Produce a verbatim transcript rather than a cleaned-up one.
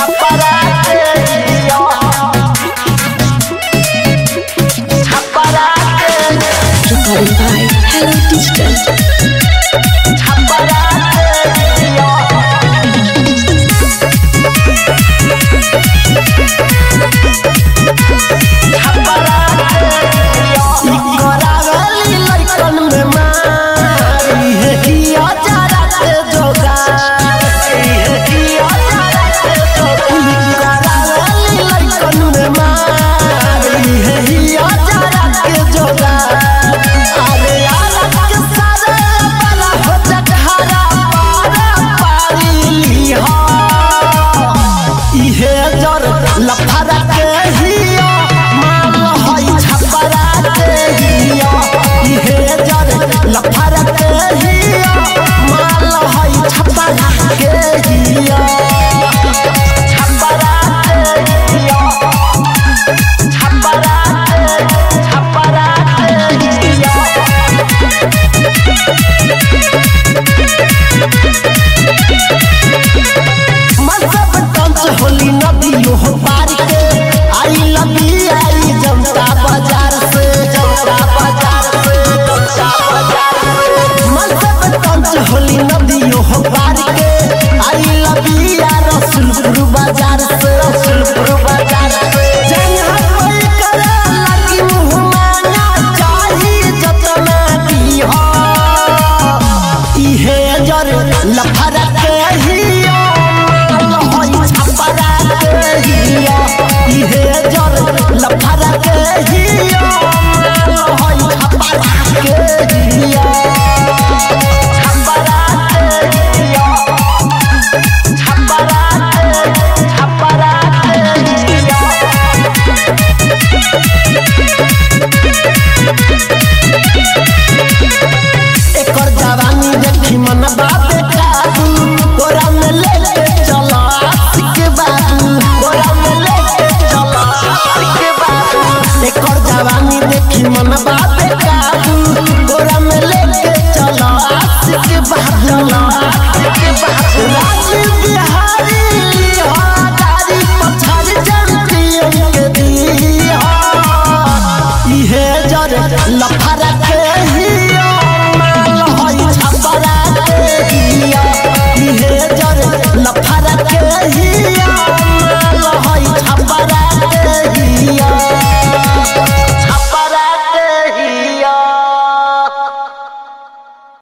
छपरा के हिया छपरा के Recorded by Hello Digital. Chhapra के हिया छपरा के हिया करावली लइकन में मारी है हिया जरा के जोगार है हिया जरा के जोगार करावली लइकन में मारी है हिया जरा के जोगार अरे यार के सारे बला हो जखरा पारा पारी लिहा इहे जर लफरा के हिया माल होई छपरा के हिया इहे जर लफरा के हिया माल होई छपरा के हिया छपरा के हिया छपरा के छपरा के हिया मजब टंच होली नदियों हो पार के आई लबी आई जनता बाजार से जनता बाजार से जनता बाजार से मजब टंच होली नदियों हो पार के आई लबी आ रसूलपुर बाजार से रसूलपुर बाजार से जहाँ कोई करे लगी मुँह मांगा चाही जतना दी हो इहे जर लफरा के हिया माल होई छपरा के हिया इहे जर लफरा के हिया माल होई छपरा के हिया छपरा के हिया छपरा के छपरा के हिया एकर जवानी देखी मन बाबे काबू कोरा में लेके चला आशिक बाबू कोरा में लेके चला आशिक बाबू एकर जवानी देखी मन बाबे काबू कोरा में लेके चला आशिक बाबू